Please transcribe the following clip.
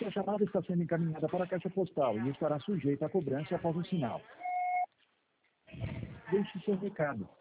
Sua chamada está sendo encaminhada para a caixa postal e estará sujeita à cobrança após o sinal. Deixe seu recado.